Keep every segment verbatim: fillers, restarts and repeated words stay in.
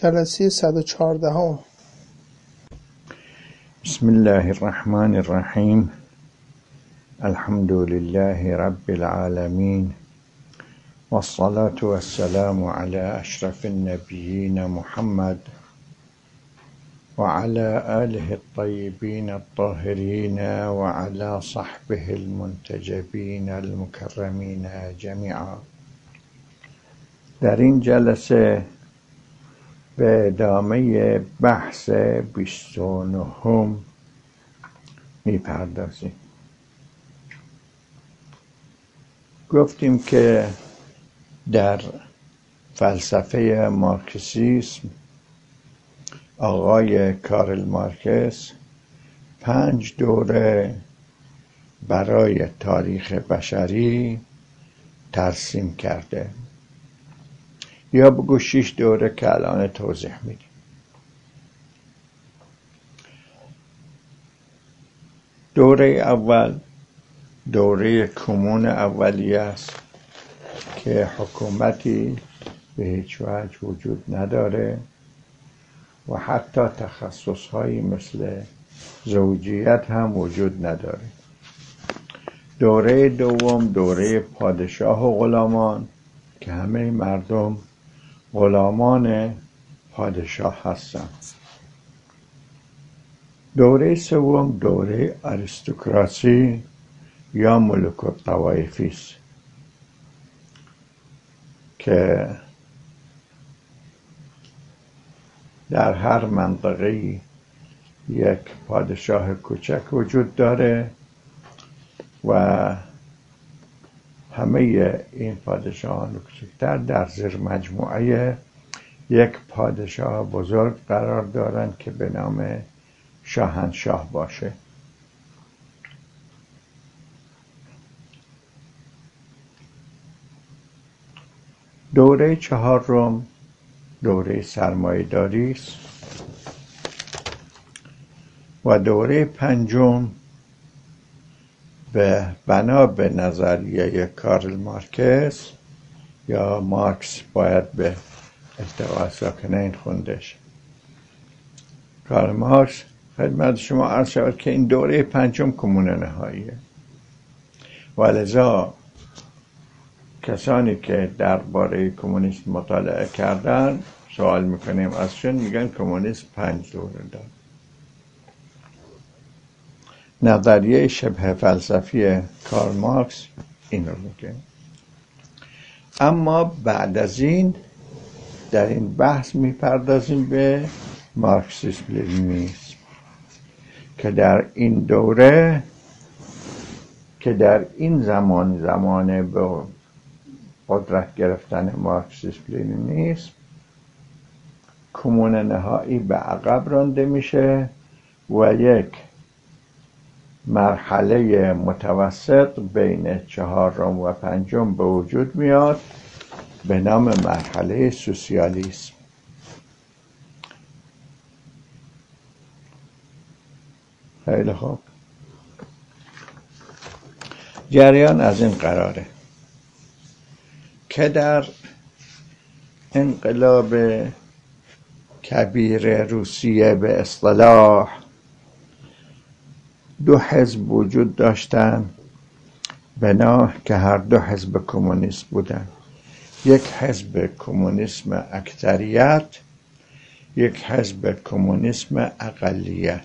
جلسه صد و چهارده. بسم الله الرحمن الرحیم. الحمد لله رب العالمین والصلاة والسلام على اشرف النبیین محمد وعلى آله الطيبين الطاهرين وعلى صحبه المنتجبين المكرمين جميعا. در این جلسه به ادامه بحث بیست و نهم میپردازیم. گفتیم که در فلسفه مارکسیسم آقای کارل مارکس پنج دوره برای تاریخ بشری ترسیم کرده، یا بگو شش دوره که الان توضیح میدیم. دوره اول دوره کمون اولیه است که حکومتی به هیچ وجه وجود نداره و حتی تخصصهایی مثل زوجیت هم وجود نداره. دوره دوم دوره پادشاه و غلامان که همه مردم غلامان پادشاه هستند. دوره سوم دوره آریستوکراسی یا ملوک الطوایفی است که در هر منطقه یک پادشاه کوچک وجود داره و همه این پادشاهان کوچکتر در زیر مجموعه یک پادشاه بزرگ قرار دارند که به نام شاهنشاه باشه. دوره چهارم دوره سرمایه‌داری است و دوره پنجم به بنا به نظریه کارل مارکس یا مارکس باید به التقاء ساکنین خوندش. کارل مارکس خدمت شما عرض شود که این دوره پنجم کمون نهاییه و لذا کسانی که درباره کمونیسم مطالعه کردن سوال میکنیم ازشون، میگن کمونیسم پنج دوره داره. نظریه شبه فلسفی کارل مارکس این رو میگه. اما بعد از این در این بحث میپردازیم به مارکسیسم لنینیسم که در این دوره که در این زمان زمان به قدرت گرفتن مارکسیسم لنینیسم کمون نهایی به عقب رانده میشه و یک مرحله متوسط بین چهارم و پنجم به وجود میاد به نام مرحله سوسیالیسم. خیلی خوب، جریان از این قراره که در انقلاب کبیر روسیه به اصطلاح دو حزب وجود داشتن بنا که هر دو حزب کمونیست بودن. یک حزب کمونیسم اکثریت، یک حزب کمونیسم اقلیت.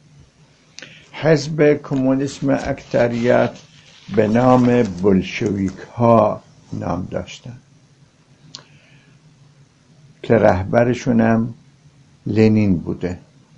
حزب کمونیسم اکثریت به نام بولشویک ها نام داشتن که رهبرشون هم لنین بوده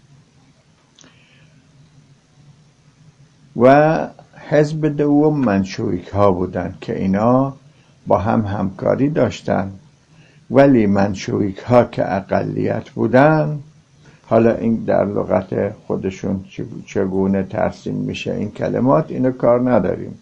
و حزب دوم منشویک ها بودن که اینا با هم همکاری داشتن، ولی منشویک ها که اقلیت بودن، حالا این در لغت خودشون چگونه ترسیم میشه این کلمات اینو کار نداریم،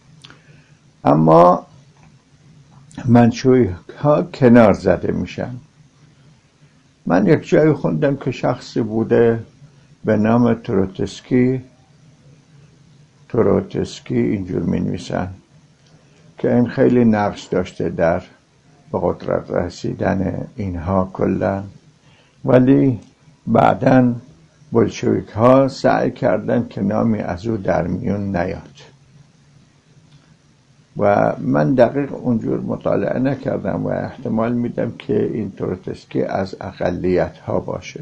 اما منشویک ها کنار زده میشن. من یک جایی خوندم که شخصی بوده به نام تروتسکی تروتسکی اینجور می نویسن که این خیلی نقش داشته در به قدرت رسیدن اینها کلا ولی بعداً بلشویک ها سعی کردن که نامی از او در میون نیاد و من دقیق اونجور مطالعه نکردم و احتمال میدم که این تروتسکی از اقلیت ها باشه.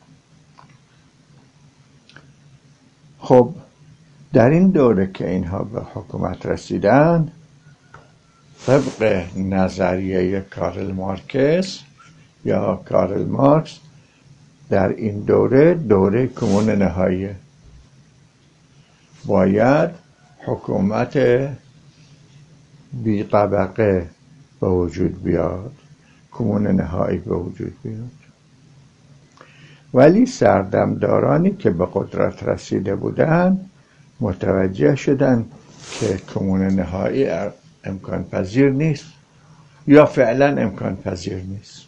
خب در این دوره که اینها به حکومت رسیدن، طبق نظریه کارل مارکس یا کارل مارکس، در این دوره دوره کمون نهایی باید حکومت بی طبقه به وجود بیاد، کمون نهایی به وجود بیاد. ولی سردمدارانی که به قدرت رسیده بودند متوجه شدند که کمون نهایی امکان پذیر نیست یا فعلا امکان پذیر نیست،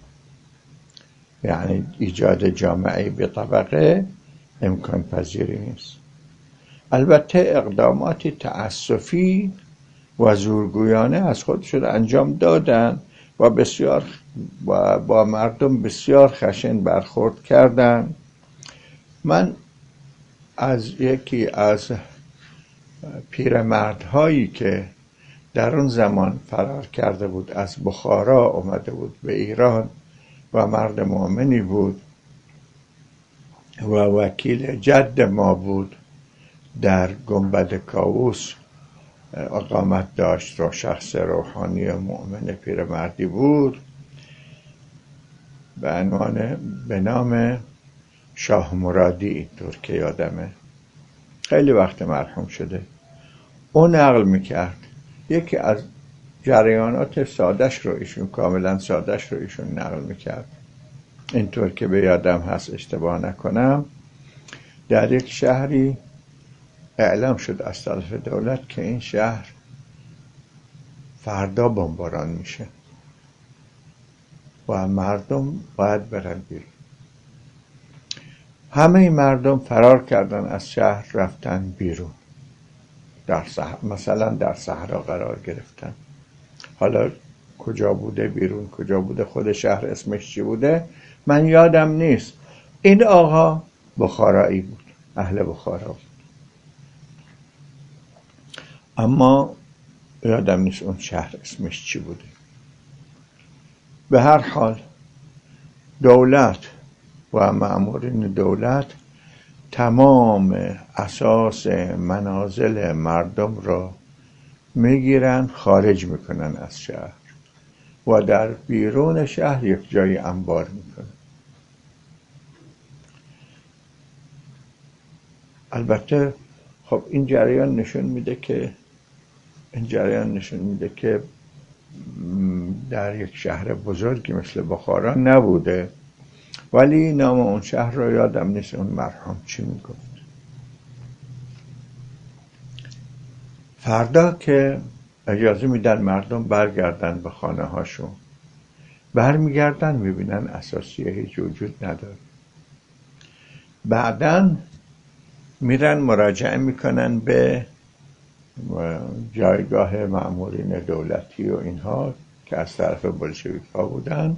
یعنی ایجاد جامعه بی طبقه امکان پذیری نیست. البته اقداماتی تأسفی و زورگویانه از خودشون انجام دادن و بسیار و با مردم بسیار خشن برخورد کردن. من از یکی از پیرمردهایی که در اون زمان فرار کرده بود، از بخارا اومده بود به ایران و مرد مؤمنی بود و وکیل جد ما بود، در گنبد کاووس اقامت داشت و شخص روحانی مؤمن پیرمردی بود به عنوان به نام شاه مرادی، اینطور که یادمه، خیلی وقت مرحوم شده. اون نقل میکرد یکی از جریانات سادش رو ایشون کاملا سادش رو ایشون نقل میکرد، اینطور که به یادم هست اشتباه نکنم. در یک شهری اعلام شد از طرف دولت که این شهر فردا بمباران میشه و مردم باید برن بیرون. همه مردم فرار کردن از شهر، رفتن بیرون، در صحرا، مثلا در صحرا قرار گرفتن. حالا کجا بوده بیرون، کجا بوده خود شهر اسمش چی بوده من یادم نیست. این آقا بخارایی بود، اهل بخارا بود، اما یادم نیست اون شهر اسمش چی بوده. به هر حال دولت و مأمورین دولت تمام اساس منازل مردم را میگیرن، خارج میکنن از شهر و در بیرون شهر یک جای انبار میکنن. البته خب این جریان نشون میده که این جریان نشون میده که در یک شهر بزرگی مثل بخارا نبوده، ولی نام اون شهر رو یادم نیست اون مرحوم چی میگفت. فردا که اجازه میدن مردم برگردن به خانه هاشون، برمیگردن میبینن اساسیه هیچ وجود نداره. بعدن میرن مراجعه میکنن به جایگاه مأمورین دولتی و اینها که از طرف بلشویک ها بودن.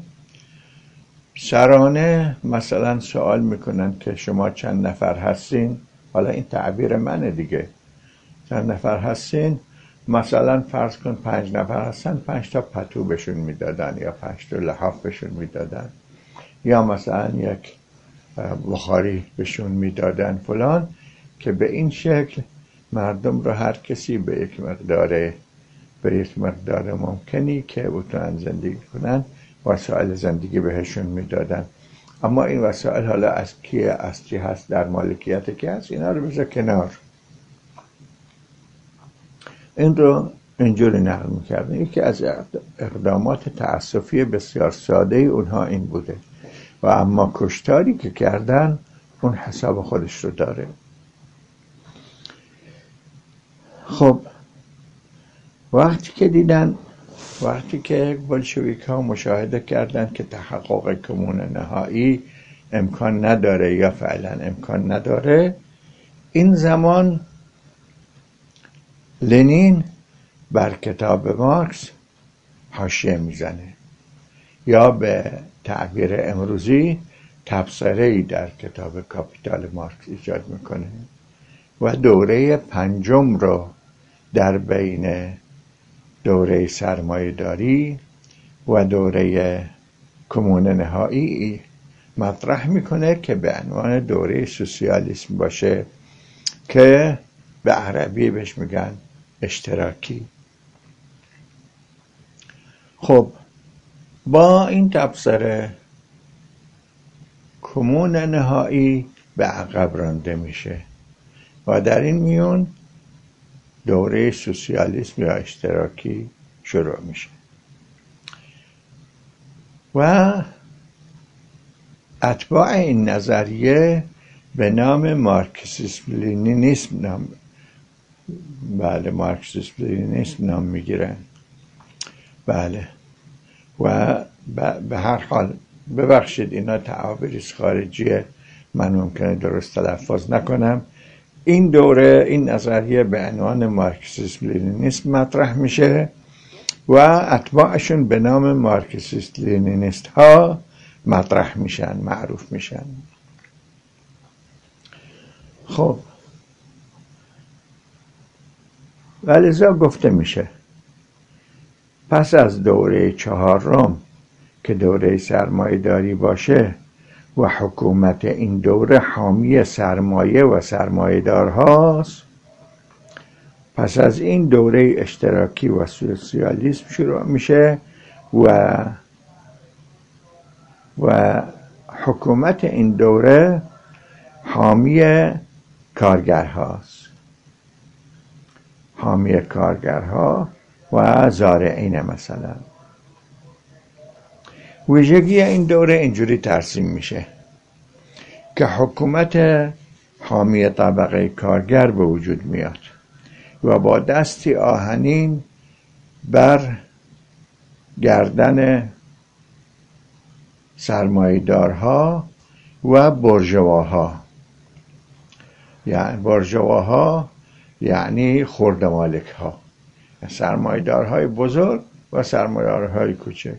سرانه مثلا سوال میکنن که شما چند نفر هستین؟ حالا این تعبیر منه دیگه، چند نفر هستین؟ مثلا فرض کن پنج نفر هستن، پنج تا پتو بهشون میدادن یا پنج تا لحاف بهشون میدادن یا مثلا یک بخاری بهشون میدادن فلان، که به این شکل مردم رو هر کسی به یک مقدار به یک مقدار ممکنی که بتونن زندگی کنن وسایل زندگی بهشون میدادن. اما این وسایل حالا از کیه، از چی هست، در مالکیت کی هست، اینا رو بذار کنار. این رو اینجوری نقل میکردن. یکی از اقدامات تأسفی بسیار ساده اونها این بوده و اما کشتاری که کردن اون حساب خودش رو داره. خب وقتی که دیدن وقتی که بلشویک ها مشاهده کردن که تحقق کمون نهایی امکان نداره یا فعلا امکان نداره، این زمان لنین بر کتاب مارکس حاشیه میزنه، یا به تعبیر امروزی تبصره‌ای در کتاب کاپیتال مارکس ایجاد میکنه و دوره پنجم رو در بین دوره سرمایه‌داری و دوره کمون نهایی مطرح میکنه که به عنوان دوره سوسیالیسم باشه که به عربی بهش میگن اشتراکی. خب با این تبصره کمون نهایی به عقب رانده میشه و در این میون دوره سوسیالیسم یا اشتراکی شروع میشه و اتباع این نظریه به نام مارکسیسم لنینیسم نام بله مارکسیسم لنینیسم نام میگیرن. بله و به هر حال ببخشید اینا تعابیرات خارجیه، من ممکنه درست تلفظ نکنم. این دوره این نظریه به عنوان مارکسیسم لنینیسم مطرح میشه و اتباعشون به نام مارکسیست لنینیست ها مطرح میشن، معروف میشن. خب ولذا گفته میشه پس از دوره چهارم که دوره سرمایه‌داری باشه و حکومت این دوره حامی سرمایه و سرمایه‌دار هاست، پس از این دوره اشتراکی و سوسیالیسم شروع میشه و و حکومت این دوره حامی کارگرهاست، حامی کارگرها و زارعین. مثلا ویژگی این دوره اینجوری ترسیم میشه که حکومت حامی طبقه کارگر به وجود میاد و با دستی آهنین بر گردن سرمایه‌دارها و بورژواها، یعنی بورژواها یعنی خرد مالک ها، سرمایه‌دارهای بزرگ و سرمایه‌دارهای کوچک.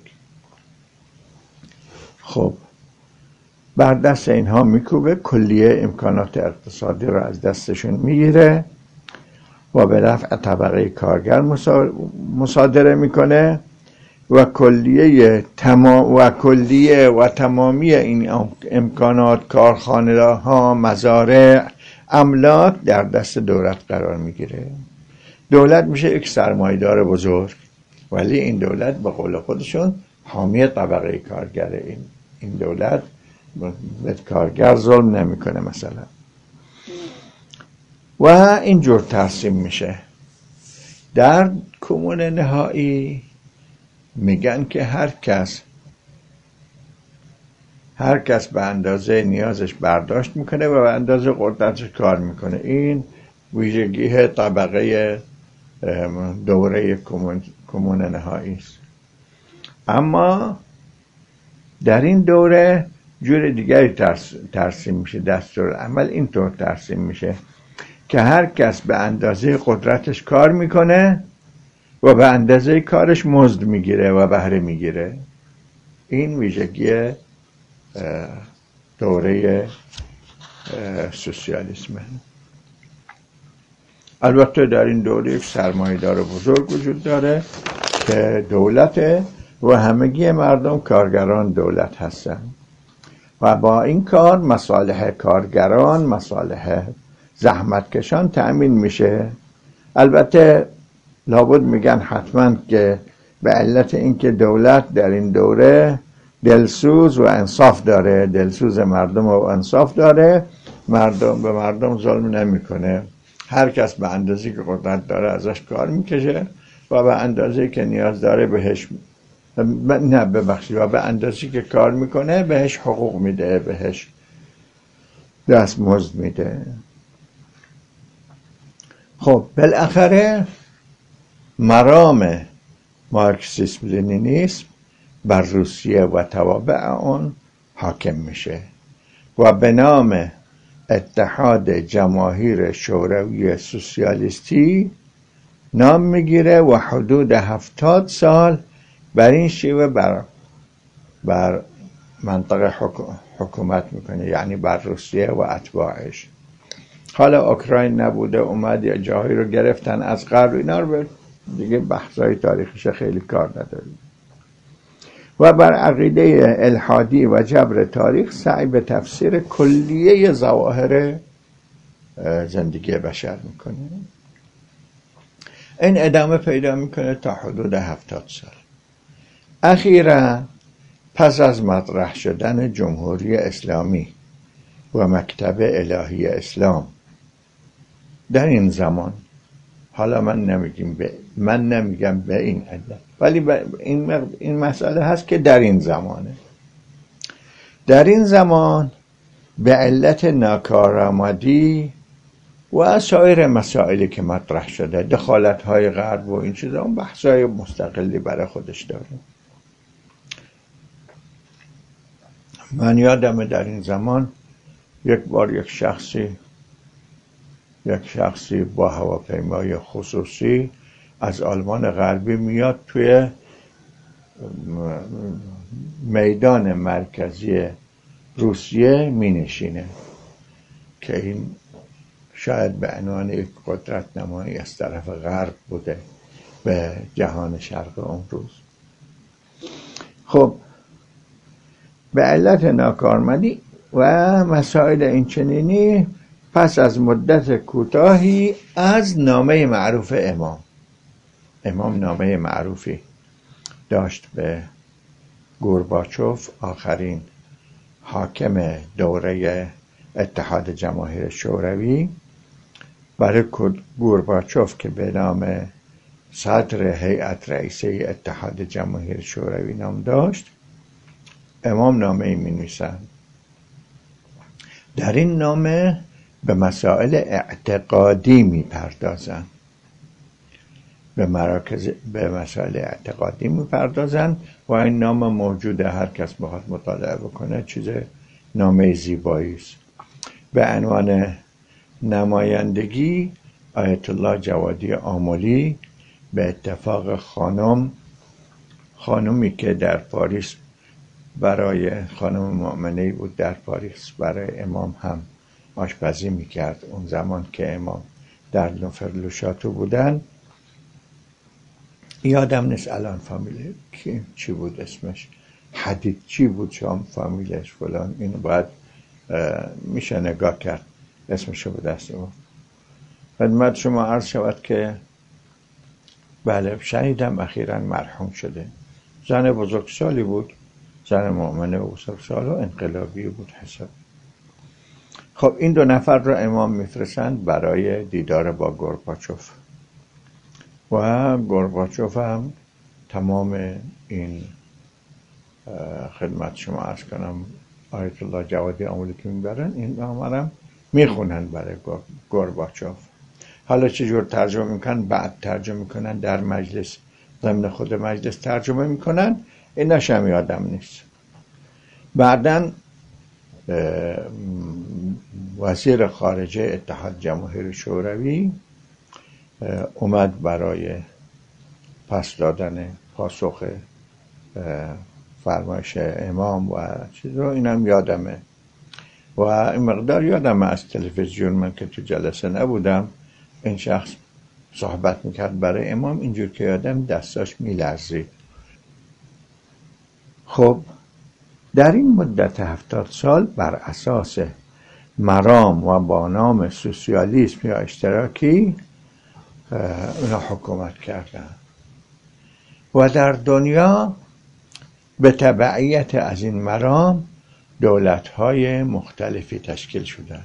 خب بر دست اینها میکوبه، کلیه امکانات اقتصادی رو از دستشون میگیره و به نفع طبقه کارگر مصادره میکنه و کلیه تمام و کلیه و تمامی این امکانات، کارخانه ها، مزارع، املاک در دست دولت قرار میگیره. دولت میشه یک سرمایه‌دار بزرگ، ولی این دولت به قول خودشون حامی طبقه کارگره. این این دولت به کارگر ظلم نمیکنه مثلا. و اینجور ترسیم میشه. در کمون نهایی میگن که هر کس هر کس به اندازه نیازش برداشت میکنه و به اندازه قدرتش کار میکنه. این ویژگی طبقه دوره کمون, کمون نهایی است. اما در این دوره جور دیگری ترس، ترسیم میشه. دستور عمل اینطور ترسیم میشه که هر کس به اندازه قدرتش کار میکنه و به اندازه کارش مزد میگیره و بهره میگیره. این ویژگی دوره سوسیالیسمه. البته در این دوره یک سرمایه‌دار بزرگ وجود داره که دولته و همگی مردم کارگران دولت هستن و با این کار مصالح کارگران، مصالح زحمتکشان تأمین میشه. البته لابد میگن حتما که به علت اینکه دولت در این دوره دلسوز و انصاف داره، دلسوز مردم و انصاف داره، مردم به مردم ظلم نمیکنه. هر کس به اندازه‌ای که قدرت داره ازش کار میکشه و به اندازه‌ای که نیاز داره بهش نه ببخشید و به اندازه‌ای که کار میکنه بهش حقوق میده، بهش دستمزد میده. خب بالاخره مرام مارکسیسم لنینیسم بر روسیه و توابع آن حاکم میشه و به نام اتحاد جماهیر شوروی سوسیالیستی نام میگیره و حدود هفتاد سال بر این شیوه بر, بر منطقه حکومت میکنه، یعنی بر روسیه و اتباعش. حالا اوکراین نبوده، اومد یه جاهایی رو گرفتن از غرب، اینا رو دیگه بحثای تاریخیش خیلی کار نداریم. و بر عقیده الحادی و جبر تاریخ سعی به تفسیر کلیه ظواهر زندگی بشر میکنه. این ادامه پیدا میکنه تا حدود هفتاد سال. اخیراً پس از مطرح شدن جمهوری اسلامی و مکتب الهی اسلام در این زمان، حالا من نمیگم به من نمیگم به این علت، ولی این این مسئله هست که در این زمانه در این زمان به علت ناکارآمدی و سایر مسائلی که مطرح شده، دخالت‌های غرب و این چیزا، اون بحث‌های مستقلی برای خودش داره. من یادمه در این زمان یک بار یک شخصی یک شخصی با هواپیمای خصوصی از آلمان غربی میاد توی میدان مرکزی روسیه می نشینه که این شاید به عنوان یک قدرت نمایی از طرف غرب بوده به جهان شرق اون روز. خب به علت ناکارآمدی و مسائل این چنینی، پس از مدت کوتاهی از نامه معروف امام امام نامه معروفی داشت به گورباچوف، آخرین حاکم دوره اتحاد جماهیر شوروی، برای گورباچوف که به نام صدر هیئت رئیسه اتحاد جماهیر شوروی نام داشت، امام نامه می نویسند. در این نامه به مسائل اعتقادی می پردازند، به مراکز به مسائل اعتقادی می پردازند و این نامه موجوده، هر کس بخواد مطالعه بکنه، چیز نامه زیبایی است. به عنوان نمایندگی آیت الله جوادی آملی به اتفاق خانم خانمی که در پاریس برای خانم مؤمنه بود، در پاریس برای امام هم آشپزی میکرد اون زمان که امام در نوفرلوشاتو بودن. یادم نیست الان فامیل چی بود اسمش، حدید چی بود شام فامیلش فلان، اینو باید میشه نگاه کرد، اسمشو به دست بود. خدمت شما عرض شود که بله، شنیدم اخیراً مرحوم شده. زن بزرگسالی بود، زن مؤمنه بزرگسال و انقلابی بود حساب. خب این دو نفر را امام میفرستند برای دیدار با گورباچوف و گورباچوف هم تمام این خدمت شما عرض کنم آیت الله جوادی آملی که میبرن، این نامه میخونن برای گورباچوف. حالا چجور ترجمه میکنن، بعد ترجمه میکنن، در مجلس ضمن خود مجلس ترجمه میکنن، این نشم یادم نیست. بعدن وزیر خارجه اتحاد جماهیر شوروی اومد برای پس دادن پاسخ فرمایش امام و چیز رو، اینم یادمه. و این مقدار یادمه از تلویزیون، من که تو جلسه نبودم، این شخص صحبت میکرد برای امام، اینجور که یادم دستاش میلرزید. خب در این مدت هفتاد سال بر اساس مرام و با نام سوسیالیسم یا اشتراکی اونا حکومت کردن و در دنیا به تبعیت از این مرام دولت‌های مختلفی تشکیل شدن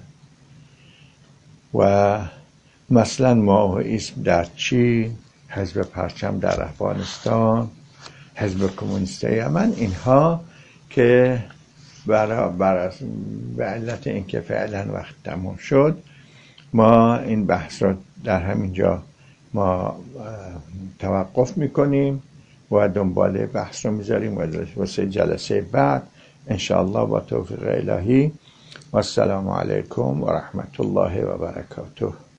و مثلا مائوئیسم در چین، حزب پرچم در افغانستان، حزب کمونیست یمن، اینها که برای بر به علت اینکه فعلا وقت تموم شد، ما این بحث رو در همینجا ما توقف میکنیم و دنبال بحث رو میذاریم واسه جلسه بعد انشاءالله با توفیق الهی. و السلام علیکم و رحمت الله و برکاته.